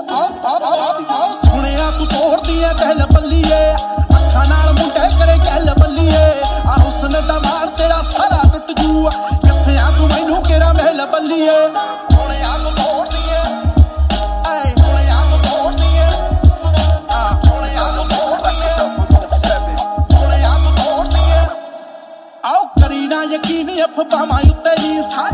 ਸੁਣਿਆ ਤੂੰ ਤੋੜਦੀ ਐ ਕਹਿਲ ਬੱਲੀਏ, ਅੱਖਾਂ ਨਾਲ ਮੁੰਡੇ ਕਰੇ ਕਹਿਲ ਬੱਲੀਏ। ਆ ਹੁਸਨ ਦਾ ਮਾਰ ਤੇਰਾ ਸਾਰਾ ਟੁੱਟ ਜੂ, ਕਿੱਥੇ ਆ ਤੂੰ ਮੈਨੂੰ ਕਿਹੜਾ ਮਹਿਲ ਬੱਲੀਏ। ਸੁਣਿਆ ਤੂੰ ਤੋੜਦੀ ਐ, ਆਏ ਸੁਣਿਆ ਤੂੰ ਤੋੜਦੀ ਐ, ਸੁਣਿਆ ਤੂੰ ਤੋੜਦੀ ਐ, ਸੁਣਿਆ ਤੂੰ ਤੋੜਦੀ ਐ। ਆਓ ਕਰੀ ਨਾ ਯਕੀਨ ਅਫਵਾਹਾਂ ਉੱਤੇ ਨੀ।